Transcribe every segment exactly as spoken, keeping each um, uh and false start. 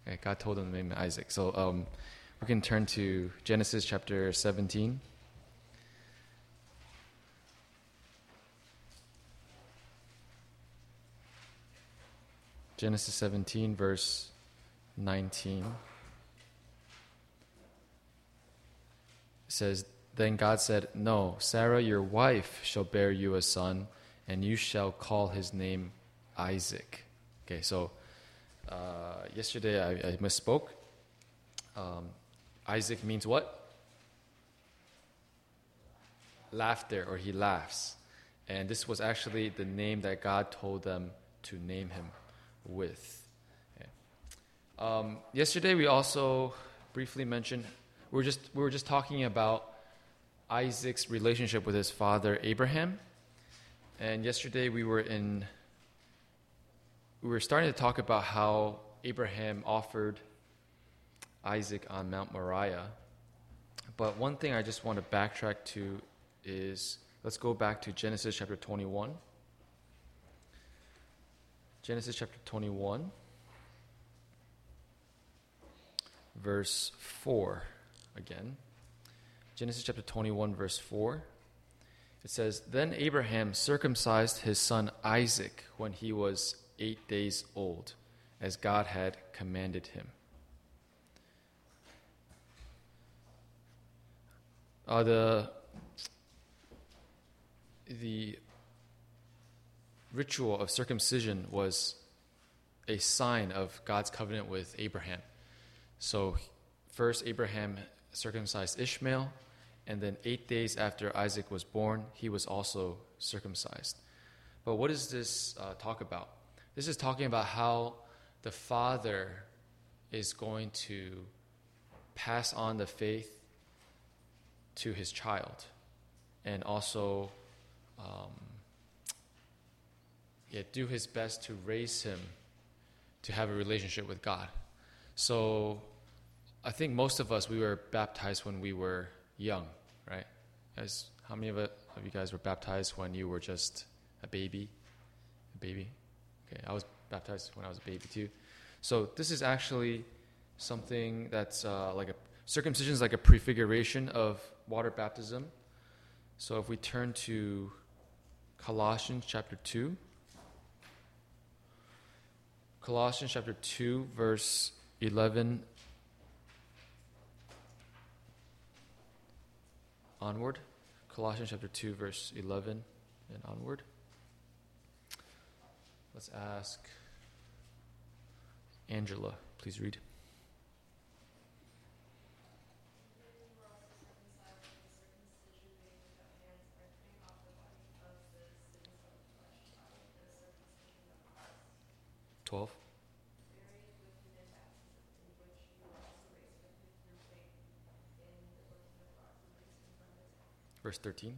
Okay, God told him to name him Isaac. So um, we can turn to Genesis chapter seventeen. Genesis seventeen, verse nineteen. It says, "Then God said, 'No, Sarah, your wife, shall bear you a son, and you shall call his name Isaac.'" Okay, so uh, yesterday I, I misspoke. Um, Isaac means what? Laughter, or he laughs. And this was actually the name that God told them to name him with. Okay. Um, yesterday we also briefly mentioned, we were just we were just talking about Isaac's relationship with his father Abraham. And yesterday we were in we were starting to talk about how Abraham offered Isaac on Mount Moriah. But one thing I just want to backtrack to is, let's go back to Genesis chapter twenty-one. Genesis chapter twenty-one, verse four again. Genesis chapter twenty-one, verse four. It says, "Then Abraham circumcised his son Isaac when he was eight days old, as God had commanded him." Uh, the, the ritual of circumcision was a sign of God's covenant with Abraham. So first Abraham circumcised Ishmael, and then eight days after Isaac was born, he was also circumcised. But what does this uh, talk about? This is talking about how the father is going to pass on the faith to his child, and also um, yeah, do his best to raise him to have a relationship with God. So I think most of us, we were baptized when we were young, right? Guys, how many of, it, of you guys were baptized when you were just a baby? A baby? Okay, I was baptized when I was a baby too. So this is actually something that's uh, like a circumcision is like a prefiguration of water baptism. So if we turn to Colossians chapter two, Colossians chapter two, verse eleven onward. Colossians chapter two, verse eleven and onward. Let's ask Angela, please read. twelve. Verse thirteen.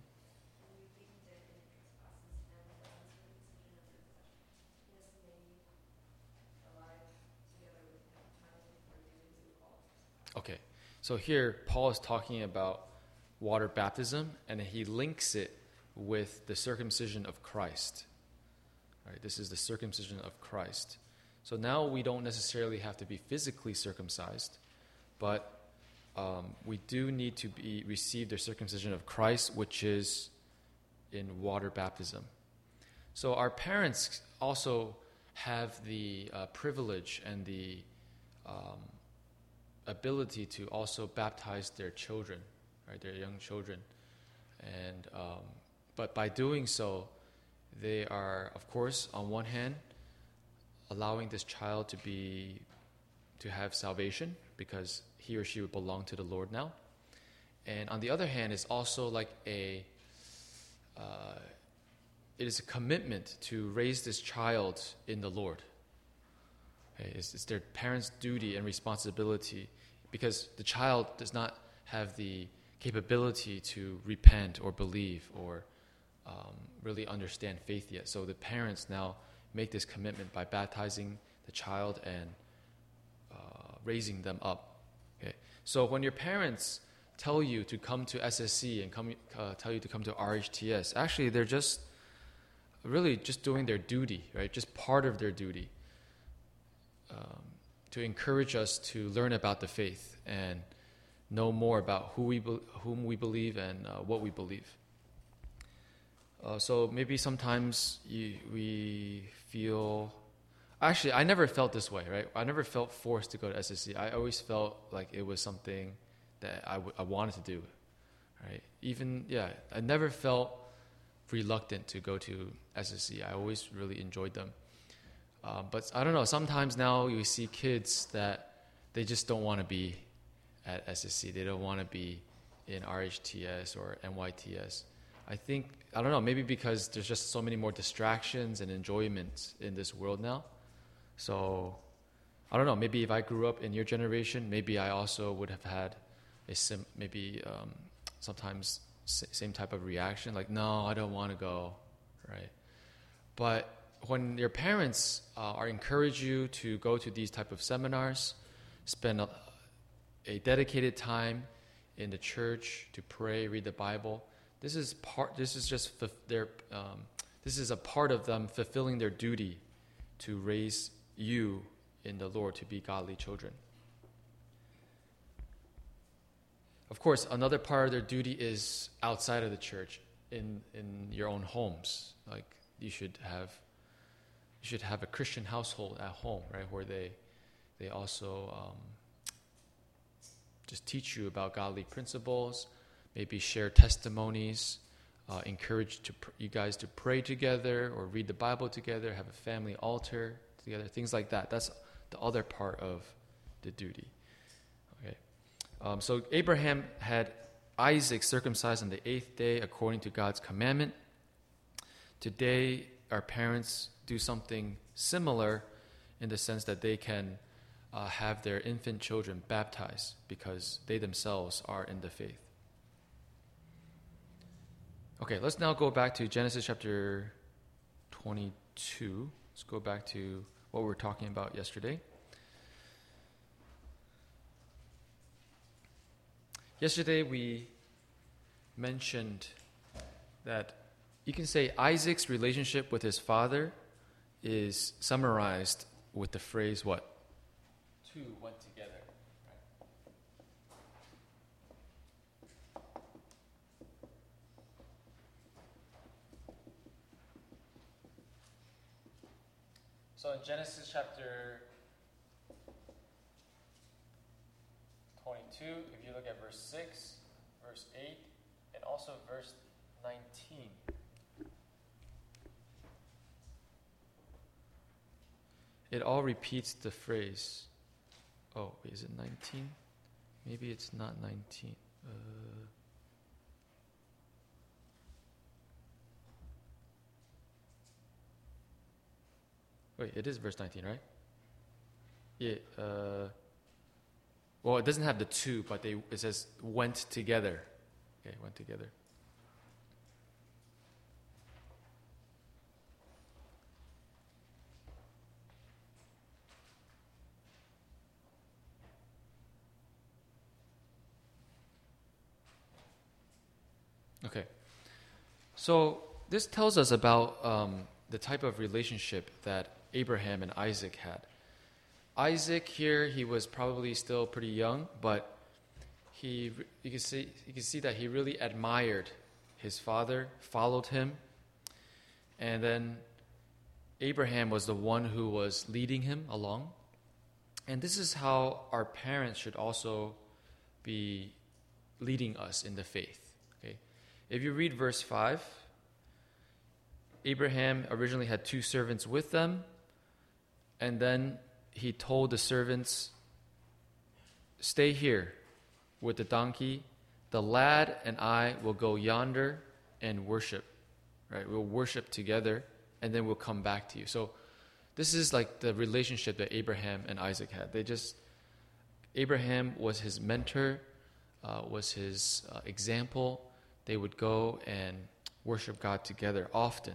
Okay, so here Paul is talking about water baptism, and he links it with the circumcision of Christ. All right, this is the circumcision of Christ. So now we don't necessarily have to be physically circumcised, but um, we do need to be receive the circumcision of Christ, which is in water baptism. So our parents also have the uh, privilege and the um, ability to also baptize their children, right, their young children. And um, but by doing so, they are, of course, on one hand, allowing this child to be to have salvation because he or she would belong to the Lord now. And on the other hand, it's also like a uh, it is a commitment to raise this child in the Lord. Okay, it's, it's their parents' duty and responsibility, because the child does not have the capability to repent or believe or um, really understand faith yet. So the parents now make this commitment by baptizing the child and uh, raising them up. Okay, so when your parents tell you to come to S S C and come, uh, tell you to come to R H T S, actually they're just really just doing their duty, right? Just part of their duty. Um, to encourage us to learn about the faith and know more about who we be, whom we believe and uh, what we believe. Uh, so maybe sometimes you, we feel. Actually, I never felt this way, right? I never felt forced to go to S S C. I always felt like it was something that I, w- I wanted to do, right? Even, yeah, I never felt reluctant to go to S S C. I always really enjoyed them. Uh, but I don't know, sometimes now you see kids that they just don't want to be at S S C. They don't want to be in R H T S or N Y T S. I think, I don't know, maybe because there's just so many more distractions and enjoyments in this world now. So, I don't know, maybe if I grew up in your generation, maybe I also would have had a sim, maybe um, sometimes s- same type of reaction, like, no, I don't want to go, right? But when your parents uh, are encourage you to go to these type of seminars, spend a, a dedicated time in the church to pray, read the Bible, this is part. This is just f- their. Um, this is a part of them fulfilling their duty to raise you in the Lord to be godly children. Of course, another part of their duty is outside of the church, in in your own homes. Like you should have, you should have a Christian household at home, right, where they they also um, just teach you about godly principles. Maybe share testimonies, uh, encourage to pr- you guys to pray together or read the Bible together, have a family altar together, things like that. That's the other part of the duty. Okay. Um, so Abraham had Isaac circumcised on the eighth day according to God's commandment. Today, our parents do something similar in the sense that they can uh, have their infant children baptized because they themselves are in the faith. Okay, let's now go back to Genesis chapter twenty-two. Let's go back to what we were talking about yesterday. Yesterday we mentioned that you can say Isaac's relationship with his father is summarized with the phrase what? Two went together. So in Genesis chapter twenty-two, if you look at verse six, verse eight, and also verse nineteen, it all repeats the phrase. Oh, wait, is it nineteen? Maybe it's not nineteen. Uh, Wait, it is verse nineteen, right? Yeah. Uh, well, it doesn't have the two, but they it says went together. Okay, went together. Okay. So this tells us about um, the type of relationship that Abraham and Isaac had. Isaac here, he was probably still pretty young, but he you can see you can see that he really admired his father, followed him, and then Abraham was the one who was leading him along. And this is how our parents should also be leading us in the faith. Okay, if you read verse five, Abraham originally had two servants with them, and then he told the servants, "Stay here with the donkey. The lad and I will go yonder and worship." Right? We'll worship together, and then we'll come back to you. So this is like the relationship that Abraham and Isaac had. They just, Abraham was his mentor, uh, was his uh, example. They would go and worship God together often.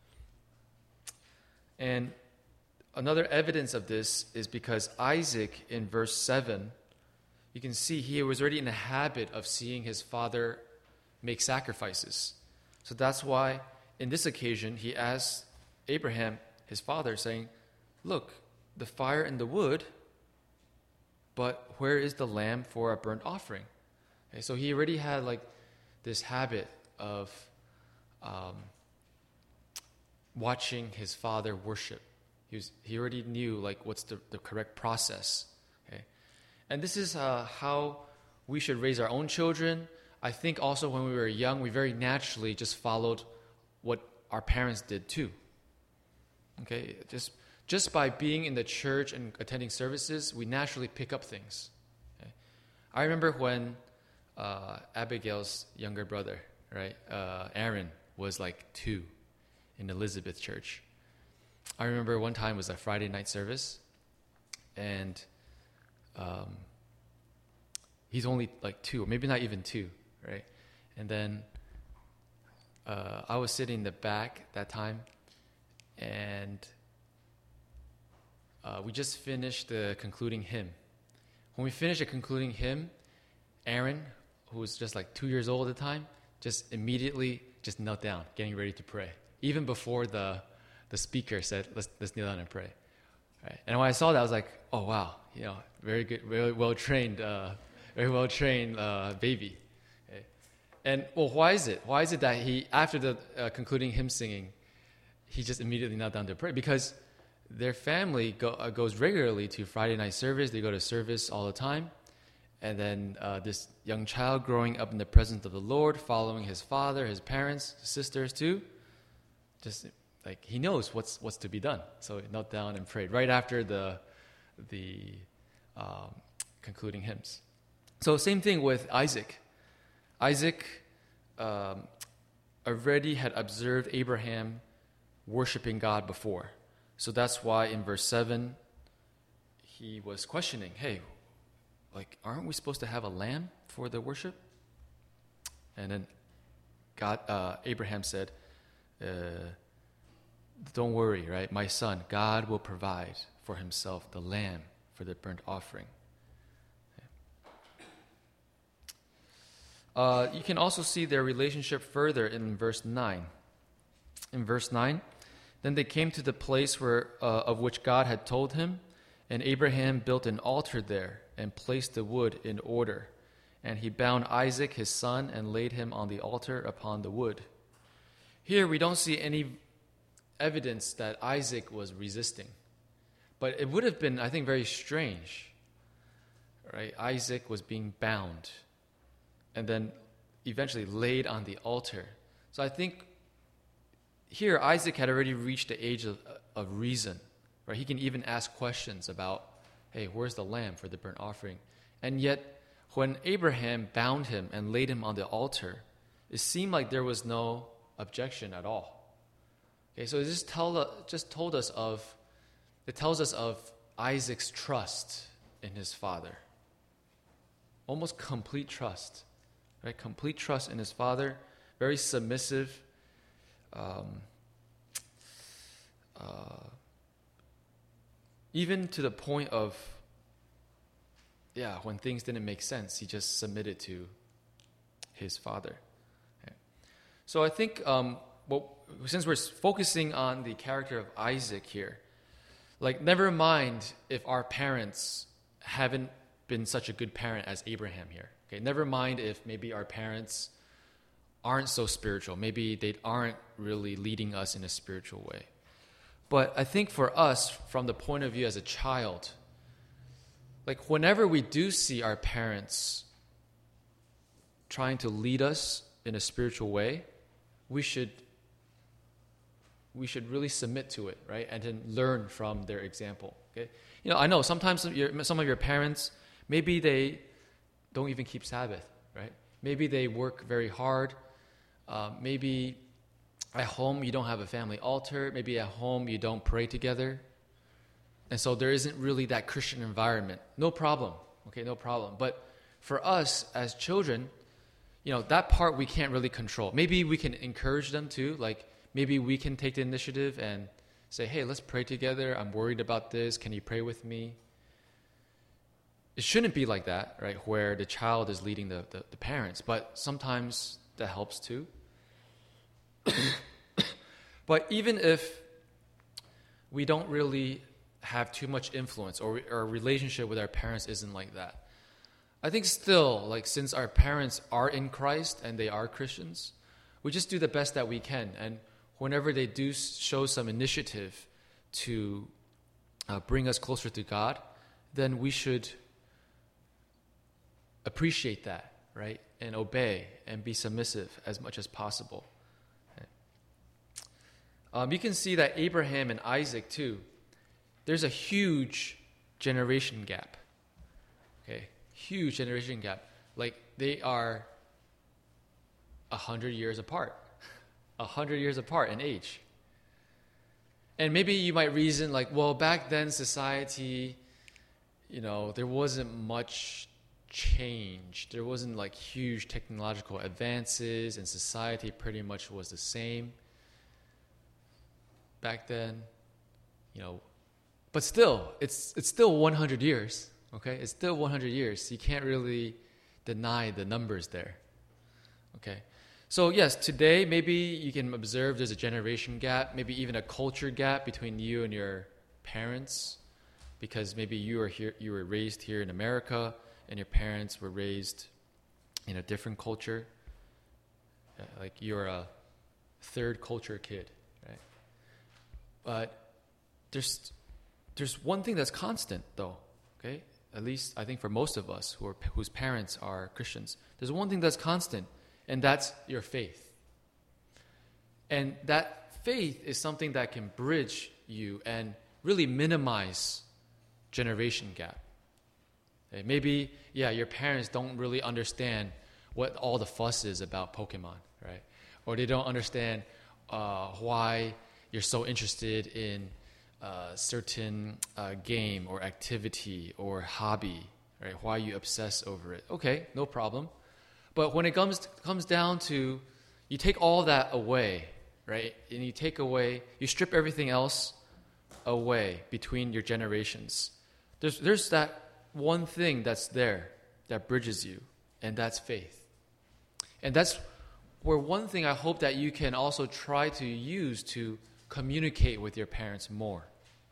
And another evidence of this is because Isaac, in verse seven, you can see he was already in the habit of seeing his father make sacrifices. So that's why, in this occasion, he asked Abraham, his father, saying, "Look, the fire and the wood, but where is the lamb for a burnt offering? Okay, so he already had like this habit of um, watching his father worship. He was he already knew like what's the, the correct process. Okay, and this is uh, how we should raise our own children. I think also when we were young, we very naturally just followed what our parents did too. Okay, just just by being in the church and attending services, we naturally pick up things. Okay? I remember when uh, Abigail's younger brother, right, uh, Aaron, was like two in Elizabeth Church. I remember one time was a Friday night service, and um, he's only like two, or maybe not even two, right? And then uh, I was sitting in the back that time, and uh, we just finished the concluding hymn. When we finished the concluding hymn, Aaron, who was just like two years old at the time, just immediately just knelt down, getting ready to pray, even before the the speaker said, "Let's let's kneel down and pray." Right? And when I saw that, I was like, "Oh wow, you know, very good, very well trained, uh, very well trained uh, baby." Okay? And well, why is it? Why is it that he, after the uh, concluding hymn singing, he just immediately knelt down to pray? Because their family go, uh, goes regularly to Friday night service. They go to service all the time. And then uh, this young child growing up in the presence of the Lord, following his father, his parents, his sisters too, just like he knows what's what's to be done. So he knelt down and prayed right after the the um, concluding hymns. So same thing with Isaac. Isaac um, already had observed Abraham worshiping God before. So that's why in verse seven, he was questioning, hey, like, aren't we supposed to have a lamb for the worship? And then God, uh, Abraham said, uh, don't worry, right? My son, God will provide for himself the lamb for the burnt offering. Okay. Uh, you can also see their relationship further in verse nine. In verse nine, then they came to the place where uh, of which God had told him, and Abraham built an altar there and placed the wood in order. And he bound Isaac, his son, and laid him on the altar upon the wood. Here we don't see any evidence that Isaac was resisting. But it would have been, I think, very strange. Right? Isaac was being bound and then eventually laid on the altar. So I think here Isaac had already reached the age of, of reason. Right? He can even ask questions about, hey, where's the lamb for the burnt offering? And yet, when Abraham bound him and laid him on the altar, it seemed like there was no objection at all. Okay, so it just tell just told us of, it tells us of Isaac's trust in his father. Almost complete trust, right? Complete trust in his father, very submissive. Um, uh, Even to the point of, yeah, when things didn't make sense, he just submitted to his father. Okay. So I think, um, well, since we're focusing on the character of Isaac here, like, never mind if our parents haven't been such a good parent as Abraham here. Okay, never mind if maybe our parents aren't so spiritual. Maybe they aren't really leading us in a spiritual way. But I think for us, from the point of view as a child, like whenever we do see our parents trying to lead us in a spiritual way, we should we should really submit to it, right? And then learn from their example. Okay, you know, I know sometimes some of your, some of your parents, maybe they don't even keep Sabbath, right? Maybe they work very hard. Uh, maybe at home, you don't have a family altar. Maybe at home, you don't pray together. And so there isn't really that Christian environment. No problem. Okay, no problem. But for us as children, you know, that part we can't really control. Maybe we can encourage them to. Like, maybe we can take the initiative and say, hey, let's pray together. I'm worried about this. Can you pray with me? It shouldn't be like that, right, where the child is leading the, the, the parents. But sometimes that helps too. But even if we don't really have too much influence, or our relationship with our parents isn't like that. I think still, like, since our parents are in Christ and they are Christians, we just do the best that we can. And whenever they do show some initiative to uh, bring us closer to God, then we should appreciate that, right? And obey and be submissive as much as possible. Okay. Um, you can see that Abraham and Isaac too, there's a huge generation gap. Okay, huge generation gap. Like, they are a hundred years apart. A hundred years apart in age. And maybe you might reason like, well, back then society, you know, there wasn't much change. There wasn't like huge technological advances, and society pretty much was the same back then, you know. But still, it's it's still one hundred years, okay? It's still one hundred years. You can't really deny the numbers there, okay? So yes, today maybe you can observe there's a generation gap, maybe even a culture gap between you and your parents, because maybe you were here, you were raised here in America, and your parents were raised in a different culture. Like, you're a third culture kid, right? But there's there's one thing that's constant, though, okay? At least I think for most of us who are whose parents are Christians, there's one thing that's constant, and that's your faith. And that faith is something that can bridge you and really minimize generation gap. Okay, maybe, yeah, your parents don't really understand what all the fuss is about Pokemon, right? Or they don't understand uh, why you're so interested in a certain uh, game or activity or hobby, right? Why you obsess over it. Okay, no problem. But when it comes comes down to, you take all that away, right? And you take away, you strip everything else away between your generations. There's there's that one thing that's there that bridges you, and that's faith. And that's where one thing I hope that you can also try to use to communicate with your parents more,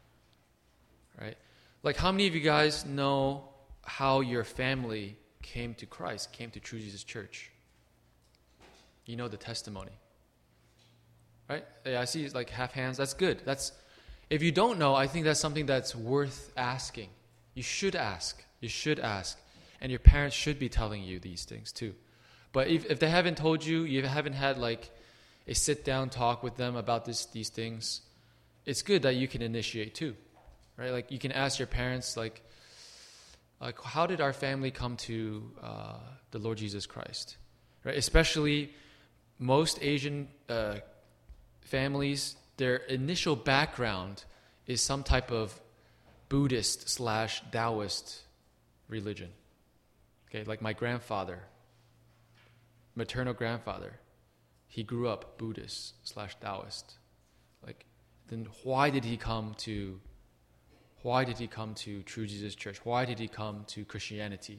right? Like, how many of you guys know how your family came to Christ, came to True Jesus Church? You know the testimony, right? Yeah, I see like half hands. That's good. That's, if you don't know, I think that's something that's worth asking. You should ask. You should ask. And your parents should be telling you these things too. But if, if they haven't told you, you haven't had like a sit-down talk with them about this, these things, it's good that you can initiate too, right? Like, you can ask your parents, like, like how did our family come to uh, the Lord Jesus Christ, right? Especially most Asian uh, families, their initial background is some type of Buddhist slash Taoist religion. Okay, like my grandfather, maternal grandfather, he grew up Buddhist slash Taoist. Like, then why did he come to, why did he come to True Jesus Church? Why did he come to Christianity?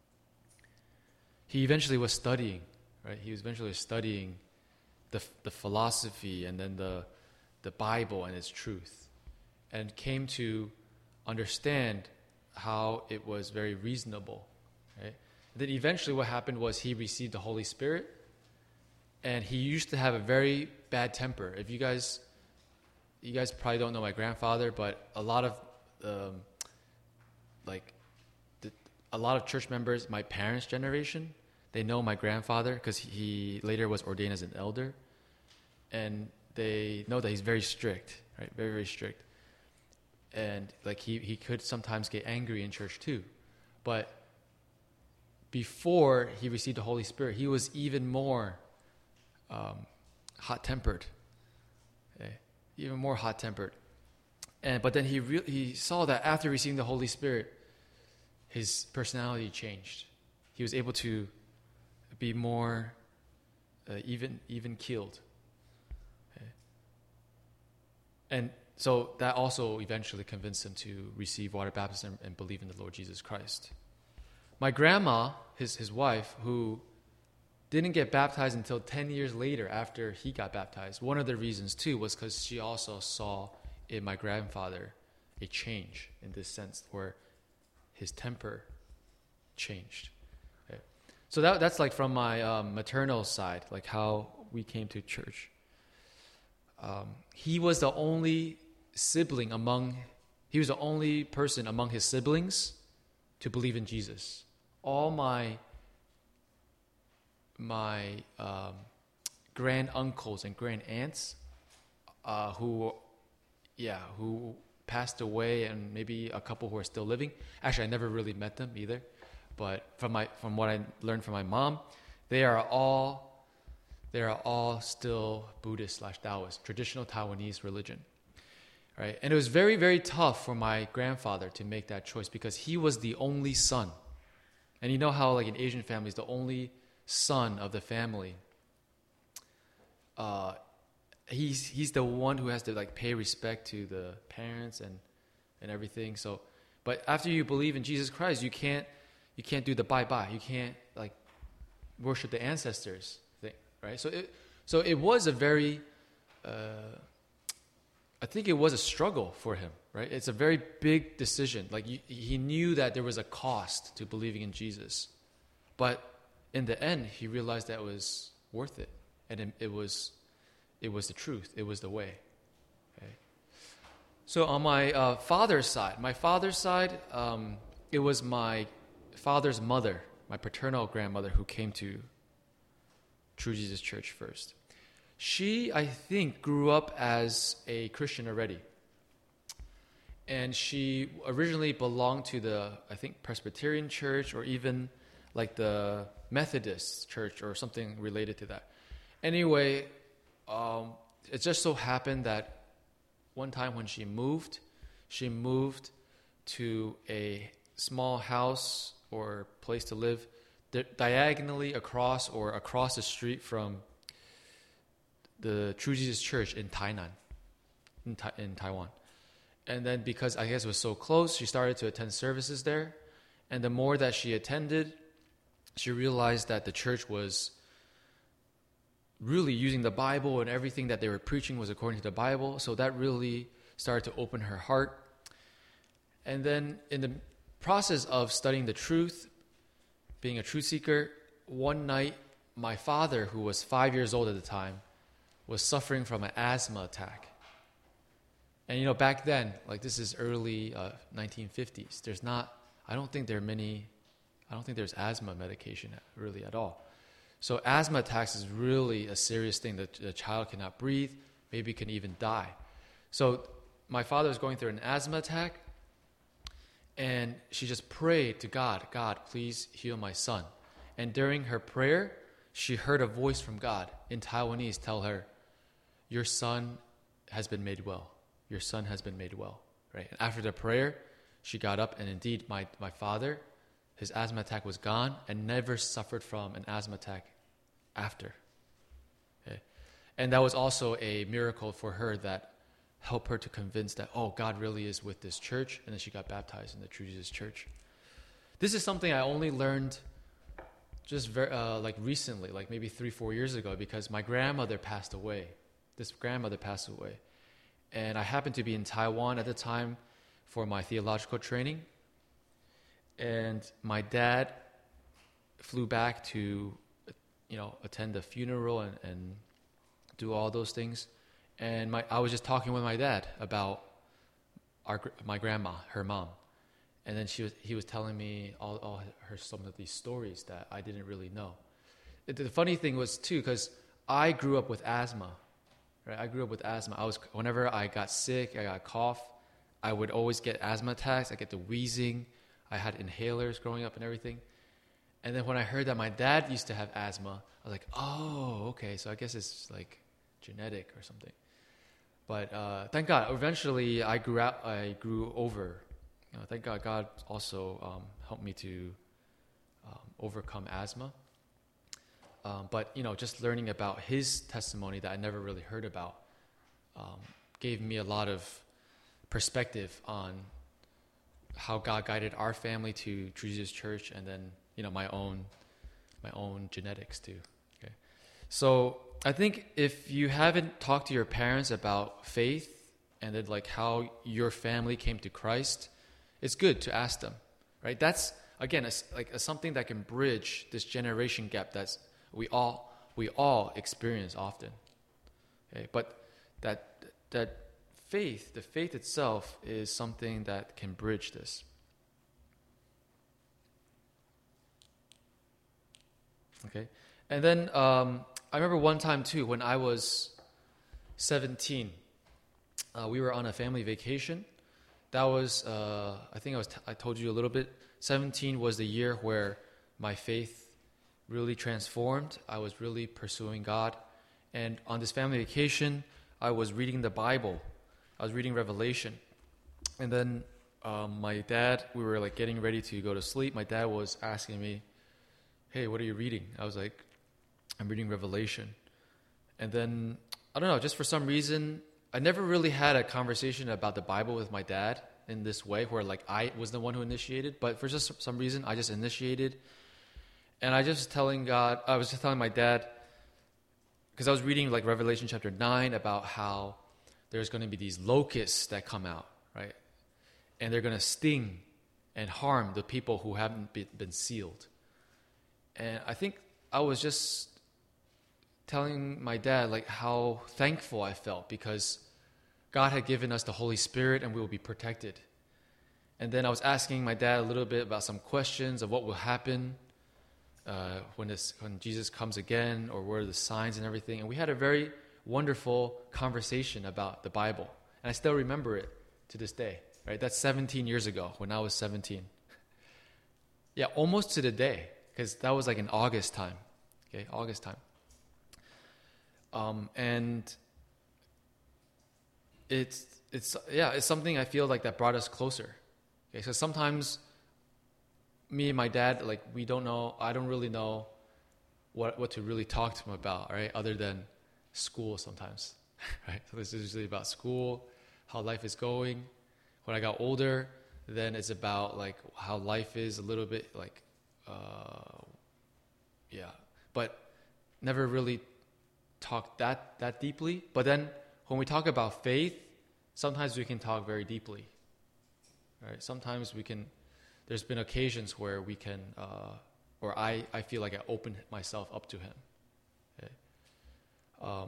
He eventually was studying, right? He was eventually studying the the philosophy and then the the Bible and its truth, and came to understand how it was very reasonable, right? And then eventually what happened was he received the Holy Spirit, and he used to have a very bad temper. If you guys, you guys probably don't know my grandfather, but a lot of, um, like, the, a lot of church members, my parents' generation, they know my grandfather because he later was ordained as an elder, and they know that he's very strict, right? Very, very strict. And like he, he could sometimes get angry in church too. But before he received the Holy Spirit, he was even more um, hot-tempered. Okay? Even more hot-tempered. And but then he re- he saw that after receiving the Holy Spirit, his personality changed. He was able to be more uh, even even keeled. Okay? And so that also eventually convinced him to receive water baptism and believe in the Lord Jesus Christ. My grandma, his his wife, who didn't get baptized until ten years later after he got baptized, one of the reasons too was because she also saw in my grandfather a change in this sense where his temper changed. Okay. So that that's like from my um, maternal side, like how we came to church. Um, he was the only sibling among, he was the only person among his siblings to believe in Jesus. All my my um, grand uncles and grand aunts, uh, who, yeah, who passed away, and maybe a couple who are still living. Actually, I never really met them either, but from my from what I learned from my mom, they are all they are all still Buddhist slash Taoist, traditional Taiwanese religion, right? And it was very very tough for my grandfather to make that choice because he was the only son, and you know how like in Asian families, the only son of the family, uh, he's he's the one who has to like pay respect to the parents and and everything. So, but after you believe in Jesus Christ, you can't you can't do the bye bye. You can't like worship the ancestors thing, right? So it so it was a very, uh, I think it was a struggle for him, right? It's a very big decision. Like you, he knew that there was a cost to believing in Jesus, but in the end, he realized that it was worth it, and it, it was, it was the truth. It was the way. Okay. So on my uh, father's side, my father's side, um, it was my father's mother, my paternal grandmother, who came to True Jesus Church first. She, I think, grew up as a Christian already, and she originally belonged to the, I think, Presbyterian church, or even like the Methodist church or something related to that. Anyway, um, it just so happened that one time when she moved, she moved to a small house or place to live di- diagonally across or across the street from the True Jesus Church in Tainan, in, Ta- in Taiwan. And then because I guess it was so close, she started to attend services there. And the more that she attended, she realized that the church was really using the Bible, and everything that they were preaching was according to the Bible. So that really started to open her heart. And then in the process of studying the truth, being a truth seeker, one night my father, who was five years old at the time, was suffering from an asthma attack. And you know, back then, like this is early uh, nineteen fifties, there's not, I don't think there are many I don't think there's asthma medication really at all. So asthma attacks is really a serious thing. The, the child cannot breathe, maybe can even die. So my father was going through an asthma attack, and she just prayed to God, God, please heal my son. And during her prayer, she heard a voice from God in Taiwanese tell her, your son has been made well. Your son has been made well. Right? And after the prayer, she got up, and indeed my, my father, his asthma attack was gone and never suffered from an asthma attack after. Okay? And that was also a miracle for her that helped her to convince that, oh, God really is with this church. And then she got baptized in the True Jesus Church. This is something I only learned just very, uh, like recently, like maybe three, four years ago, because my grandmother passed away. This grandmother passed away. And I happened to be in Taiwan at the time for my theological training. And my dad flew back to, you know, attend the funeral and, and do all those things. And my I was just talking with my dad about our my grandma, her mom. And then she was he was telling me all, all her some of these stories that I didn't really know. It, the funny thing was too, because I grew up with asthma. Right? I grew up with asthma. I was whenever I got sick, I got a cough, I would always get asthma attacks. I get the wheezing. I had inhalers growing up and everything. And then when I heard that my dad used to have asthma, I was like, oh, okay, so I guess it's like genetic or something. But uh, thank God, eventually I grew out. I grew over. You know, thank God, God also um, helped me to um, overcome asthma. Um, but you know, just learning about his testimony that I never really heard about um, gave me a lot of perspective on how God guided our family to True Jesus Church, and then you know my own my own genetics too. Okay, so I think if you haven't talked to your parents about faith and then like how your family came to Christ, it's good to ask them, right? That's again, it's like a, something that can bridge this generation gap that's we all we all experience often. Okay, but that that faith, the faith itself, is something that can bridge this. Okay, and then um, I remember one time too when I was seventeen. Uh, we were on a family vacation. That was, uh, I think I was. T- I told you a little bit. seventeen was the year where my faith really transformed. I was really pursuing God, and on this family vacation, I was reading the Bible. I was reading Revelation, and then um, my dad. We were like getting ready to go to sleep. My dad was asking me, "Hey, what are you reading?" I was like, "I'm reading Revelation," and then I don't know. Just for some reason, I never really had a conversation about the Bible with my dad in this way, where like I was the one who initiated. But for just some reason, I just initiated, and I just telling God. I was just telling my dad, because I was reading like Revelation chapter nine about how there's going to be these locusts that come out, right? And they're going to sting and harm the people who haven't be, been sealed. And I think I was just telling my dad like how thankful I felt because God had given us the Holy Spirit and we will be protected. And then I was asking my dad a little bit about some questions of what will happen uh, when this when Jesus comes again, or what are the signs and everything. And we had a very wonderful conversation about the Bible. And I still remember it to this day, right? That's seventeen years ago when I was seventeen. Yeah, almost to the day, because that was like in August time. Okay, August time. Um, and it's, it's, yeah, it's something I feel like that brought us closer. Okay, so sometimes me and my dad, like, we don't know, I don't really know what, what to really talk to him about, right? Other than school sometimes, right? So this is usually about school, how life is going. When I got older, then it's about like how life is a little bit like, uh, yeah, but never really talk that, that deeply. But then when we talk about faith, sometimes we can talk very deeply, right? Sometimes we can, there's been occasions where we can, uh, or I, I feel like I opened myself up to him. Okay? Um,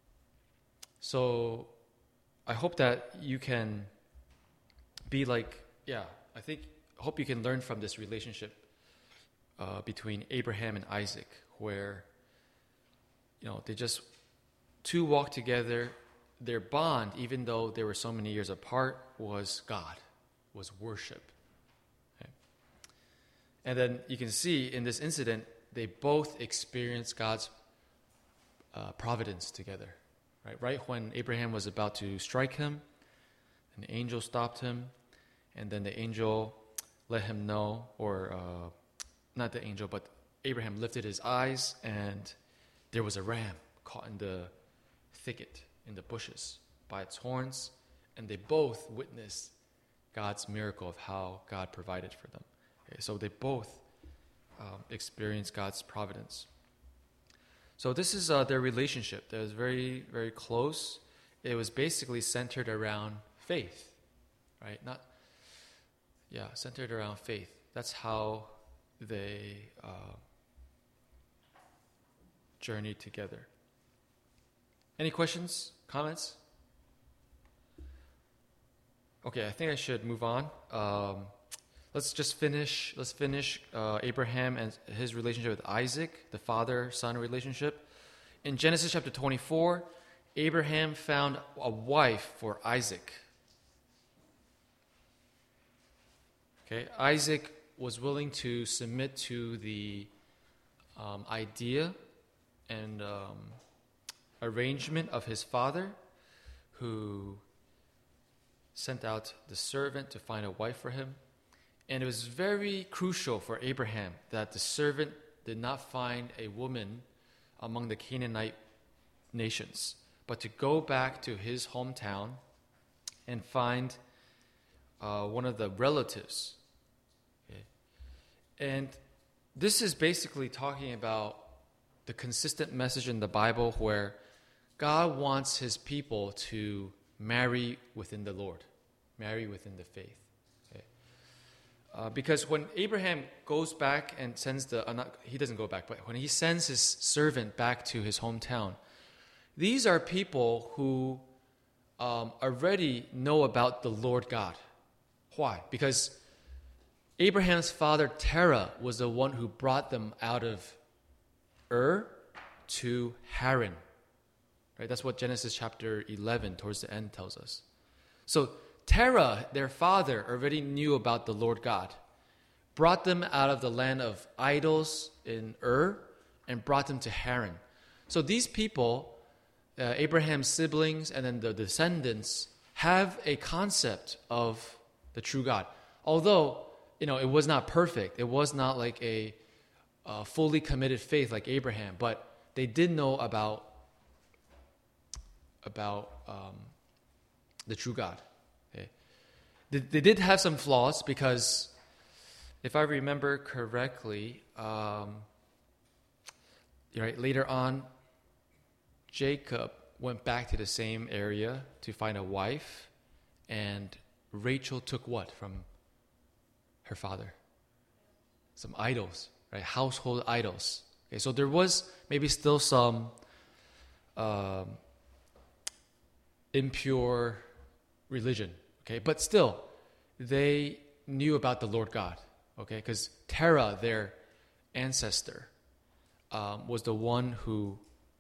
so I hope that you can be like, yeah, I think, I hope you can learn from this relationship uh, between Abraham and Isaac, where, you know, they just, two walk together. Their bond, even though they were so many years apart, was God, was worship. Okay? And then you can see in this incident, they both experienced God's uh, providence together. Right? Right when Abraham was about to strike him, an angel stopped him, and then the angel let him know, or uh, not the angel, but Abraham lifted his eyes, and there was a ram caught in the thicket, in the bushes, by its horns, and they both witnessed God's miracle of how God provided for them. Okay, so they both um, experienced God's providence. So this is uh, their relationship that was very, very close. It was basically centered around faith, right? Not, yeah, centered around faith. That's how they uh, journeyed together. Any questions, comments? Okay, I think I should move on. Um, let's just finish. Let's finish uh, Abraham and his relationship with Isaac, the father-son relationship. In Genesis chapter twenty-four, Abraham found a wife for Isaac. Okay, Isaac was willing to submit to the um, idea and um, arrangement of his father, who sent out the servant to find a wife for him. And it was very crucial for Abraham that the servant did not find a woman among the Canaanite nations, but to go back to his hometown and find uh, one of the relatives. Okay. And this is basically talking about the consistent message in the Bible where God wants his people to marry within the Lord, marry within the faith. Okay? Uh, because when Abraham goes back and sends the, uh, not, he doesn't go back, but when he sends his servant back to his hometown, these are people who um, already know about the Lord God. Why? Because Abraham's father Terah was the one who brought them out of Ur to Haran. Right? That's what Genesis chapter eleven towards the end tells us. So Terah, their father, already knew about the Lord God, brought them out of the land of idols in Ur, and brought them to Haran. So these people, uh, Abraham's siblings and then the descendants, have a concept of the true God. Although, you know, it was not perfect. It was not like a uh, fully committed faith like Abraham, but they did know about about um, the true God. Okay. They, they did have some flaws because, if I remember correctly, um, right, later on, Jacob went back to the same area to find a wife, and Rachel took what from her father? Some idols, right? Household idols. Okay, so there was maybe still some um, impure religion, okay? But still, they knew about the Lord God, okay? Because Terah, their ancestor, um, was the one who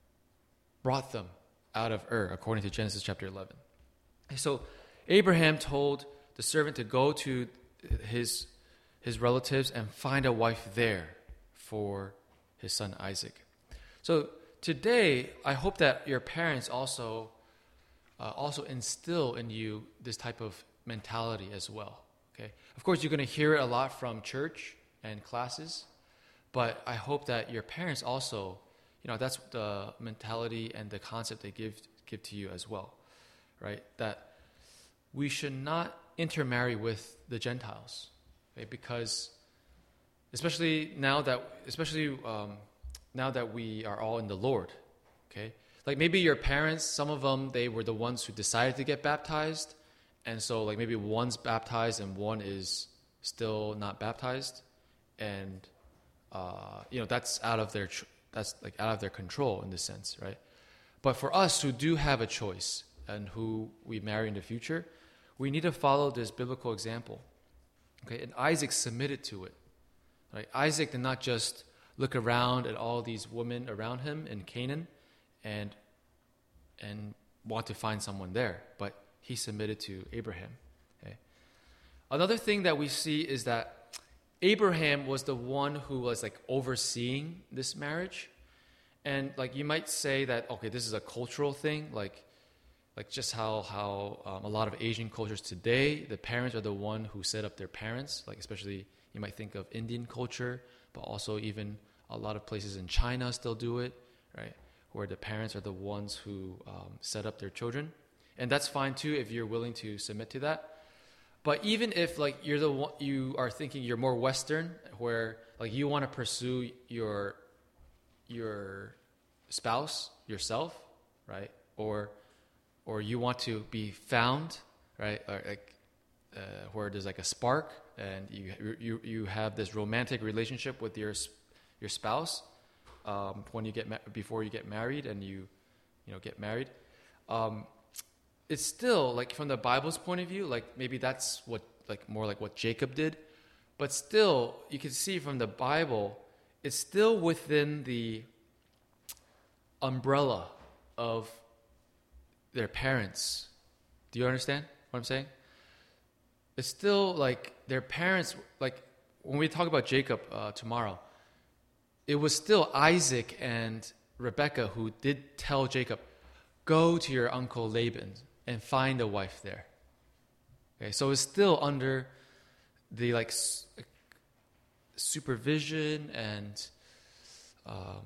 brought them out of Ur, according to Genesis chapter eleven. So Abraham told the servant to go to his his relatives and find a wife there for his son Isaac. So today, I hope that your parents also uh, also instill in you this type of mentality as well. Okay, of course, you're going to hear it a lot from church and classes, but I hope that your parents also, you know, that's the mentality and the concept they give give to you as well, right? That we should not intermarry with the Gentiles, okay? Because especially now that, especially um, now that we are all in the Lord, okay? Like maybe your parents, some of them, they were the ones who decided to get baptized, and so like maybe one's baptized and one is still not baptized, and uh, you know, that's out of their tr- that's like out of their control in this sense, right? But for us who do have a choice and who we marry in the future, we need to follow this biblical example. Okay, and Isaac submitted to it. Right? Isaac did not just look around at all these women around him in Canaan and and want to find someone there, but he submitted to Abraham. Okay. Another thing that we see is that Abraham was the one who was like overseeing this marriage. And like you might say that, okay, this is a cultural thing, like like just how, how um, a lot of Asian cultures today, the parents are the one who set up their parents, like especially you might think of Indian culture, but also even a lot of places in China still do it, right? Where the parents are the ones who um, set up their children. And that's fine too if you're willing to submit to that. But even if like you're the one, you are thinking you're more Western, where like you want to pursue your your spouse yourself, right? Or or you want to be found, right? Or like uh, where there's like a spark, and you you you have this romantic relationship with your your spouse um, when you get ma- before you get married, and you you know get married. Um, it's still like from the Bible's point of view, like maybe that's what like more like what Jacob did, but still you can see from the Bible, it's still within the umbrella of their parents. Do you understand what I'm saying? It's still like their parents, like when we talk about Jacob uh, tomorrow, it was still Isaac and Rebekah who did tell Jacob, go to your uncle Laban and find a wife there. Okay, so it's still under the like supervision and um,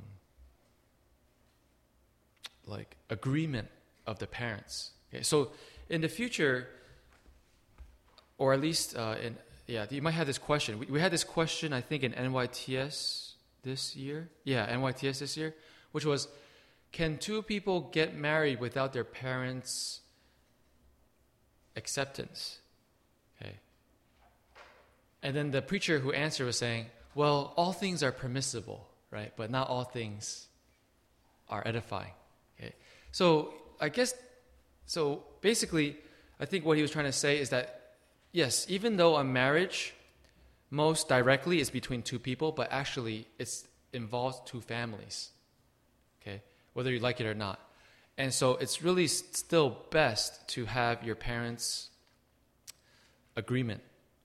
like agreement of the parents. Okay, so in the future, or at least uh, in yeah, you might have this question. We, we had this question, I think, in N Y T S this year. Yeah, N Y T S this year, which was, can two people get married without their parents acceptance. Okay. And then the preacher who answered was saying, well, all things are permissible, right? But not all things are edifying. Okay. So I guess, so basically, I think what he was trying to say is that, yes, even though a marriage most directly is between two people, but actually it involves two families, okay, whether you like it or not. And so it's really still best to have your parents' agreement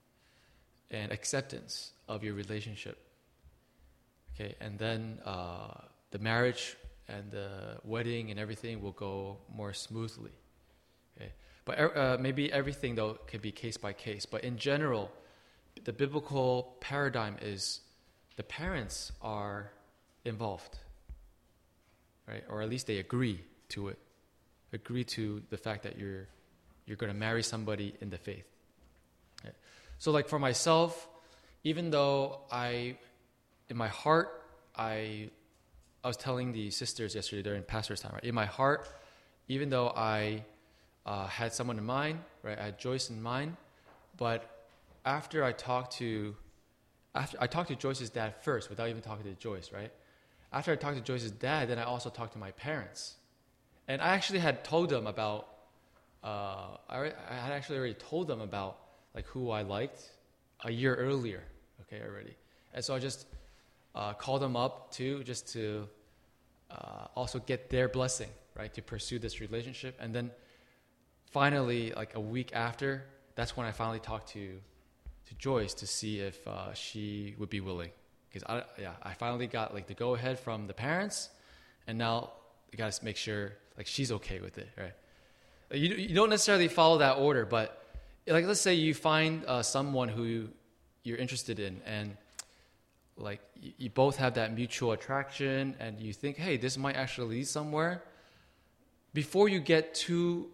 and acceptance of your relationship. Okay, and then uh, the marriage and the wedding and everything will go more smoothly. Okay, but uh, maybe everything though can be case by case. But in general, the biblical paradigm is the parents are involved, right? Or at least they agree to it, agree to the fact that you're you're going to marry somebody in the faith. Okay. So, like for myself, even though I, in my heart, I, I was telling the sisters yesterday during pastor's time, right? In my heart, even though I uh, had someone in mind, right? I had Joyce in mind, but after I talked to, after I talked to Joyce's dad first, without even talking to Joyce, right? After I talked to Joyce's dad, then I also talked to my parents, and I actually had told them about, uh, I, I had actually already told them about like who I liked a year earlier, okay, already, and so I just uh, called them up too, just to uh, also get their blessing, right, to pursue this relationship, and then finally, like a week after, that's when I finally talked to. to Joyce to see if uh, she would be willing, because I yeah I finally got like the go ahead from the parents, and now you got to make sure like she's okay with it, right? You you don't necessarily follow that order, but like let's say you find uh, someone who you're interested in, and like you, you both have that mutual attraction, and you think, hey, this might actually lead somewhere. Before you get too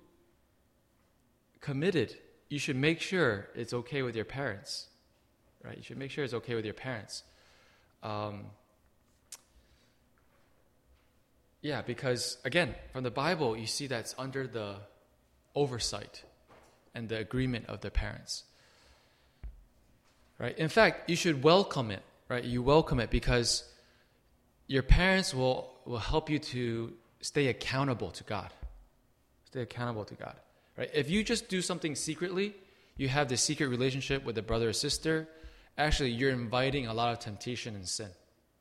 committed, you should make sure it's okay with your parents, right? You should make sure it's okay with your parents. Um, yeah, because, again, from the Bible, you see that's under the oversight and the agreement of the parents, right? In fact, you should welcome it, right? You welcome it because your parents will, will help you to stay accountable to God. Stay accountable to God. Right? If you just do something secretly, you have this secret relationship with a brother or sister, actually you're inviting a lot of temptation and sin.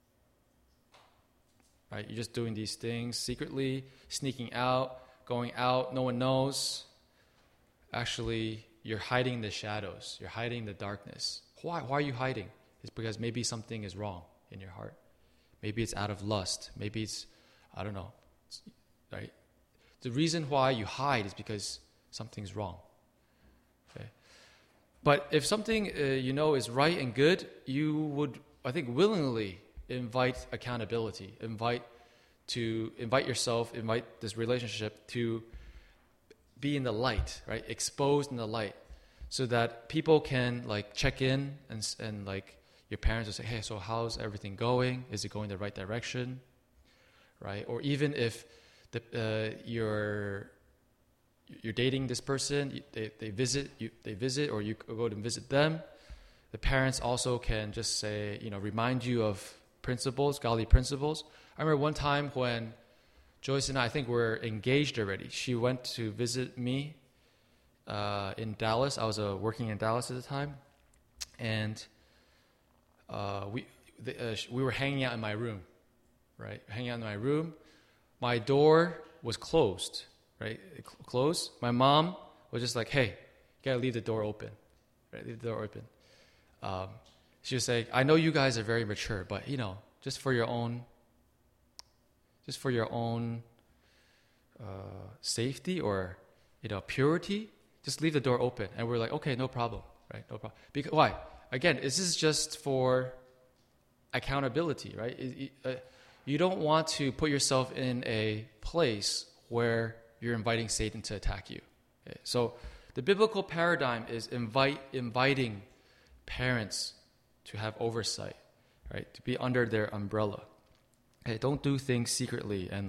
Right? You're just doing these things secretly, sneaking out, going out, no one knows. Actually, you're hiding the shadows. You're hiding the darkness. Why? Why are you hiding? It's because maybe something is wrong in your heart. Maybe it's out of lust.Maybe it's, I don't know. Right? The reason why you hide is because something's wrong. Okay. But if something uh, you know is right and good, you would, I think, willingly invite accountability, invite to invite yourself, invite this relationship to be in the light, right? Exposed in the light, so that people can like check in and and like your parents will say, hey, so how's everything going? Is it going the right direction? Right? Or even if the uh, your You're dating this person. They they visit you. They visit, or you go to visit them. The parents also can just say, you know, remind you of principles, godly principles. I remember one time when Joyce and I, I think were engaged already. She went to visit me uh, in Dallas. I was uh, working in Dallas at the time, and uh, we the, uh, we were hanging out in my room, right? Hanging out in my room. My door was closed. Right, close. My mom was just like, "Hey, you gotta leave the door open, right? Leave the door open." Um, she was saying, "I know you guys are very mature, but you know, just for your own, just for your own uh, safety or you know purity, just leave the door open." And we're like, "Okay, no problem, right? No problem." Because why? Again, this is just for accountability, right? It, it, uh, you don't want to put yourself in a place where you're inviting Satan to attack you. Okay? So the biblical paradigm is invite inviting parents to have oversight, right? To be under their umbrella. Okay? Don't do things secretly and like elope and stuff like that. Okay? Any questions?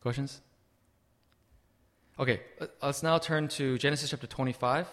Questions? Okay, let's now turn to Genesis chapter twenty-five.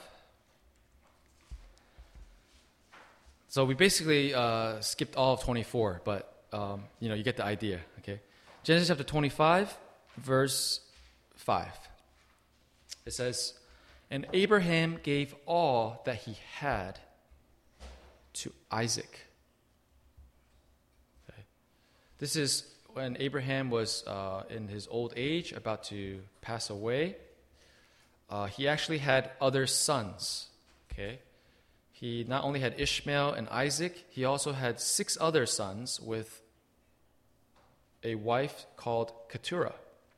So we basically uh, skipped all of twenty-four, but um, you know, you get the idea. Okay, Genesis chapter twenty-five, verse five. It says, "And Abraham gave all that he had to Isaac." Okay. This is when Abraham was uh, in his old age, about to pass away. Uh, he actually had other sons. Okay. He not only had Ishmael and Isaac, he also had six other sons with a wife called Keturah.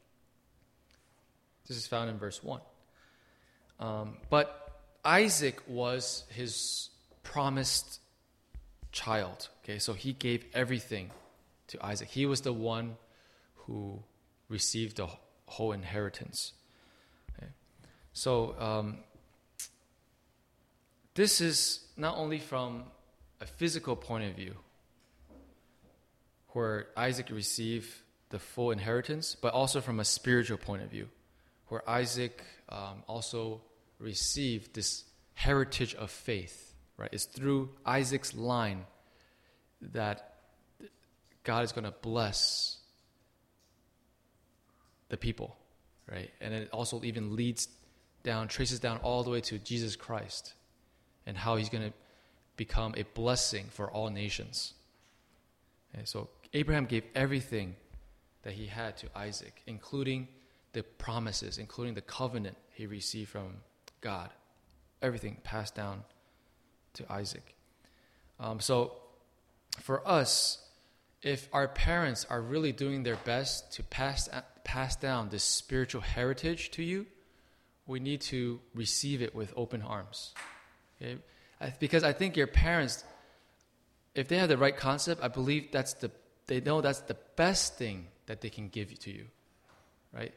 This is found in verse one. Um, but Isaac was his promised child. Okay, so he gave everything to Isaac. He was the one who received the whole inheritance. Okay. So um, this is not only from a physical point of view, where Isaac received the full inheritance, but also from a spiritual point of view, where Isaac um, also received this heritage of faith. Right? It's through Isaac's line that God is going to bless the people, right? And it also even leads down, traces down all the way to Jesus Christ and how he's going to become a blessing for all nations. Okay, so Abraham gave everything that he had to Isaac, including the promises, including the covenant he received from God. Everything passed down to Isaac. Um, so for us, if our parents are really doing their best to pass pass down this spiritual heritage to you, we need to receive it with open arms. Okay? Because I think your parents, if they have the right concept, I believe that's the they know that's the best thing that they can give to you, right?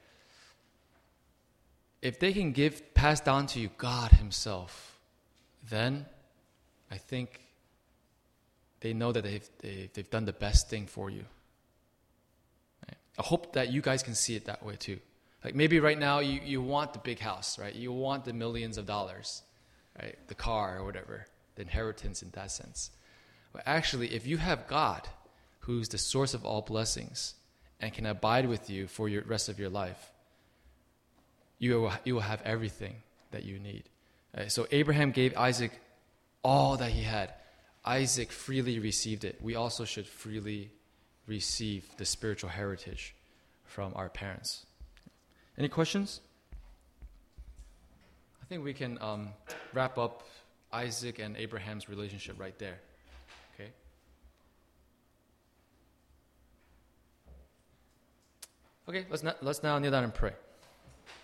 If they can give pass down to you God Himself, then I think they know that they've, they've, they've done the best thing for you. Right? I hope that you guys can see it that way too. Like maybe right now you, you want the big house, right? You want the millions of dollars, right? The car or whatever, the inheritance in that sense. But actually, if you have God, who's the source of all blessings and can abide with you for the rest of your life, you will, you will have everything that you need. Right? So Abraham gave Isaac all that he had. Isaac freely received it. We also should freely receive the spiritual heritage from our parents. Any questions? I think we can um, wrap up Isaac and Abraham's relationship right there. Okay. Okay. Let's not, let's now kneel down and pray.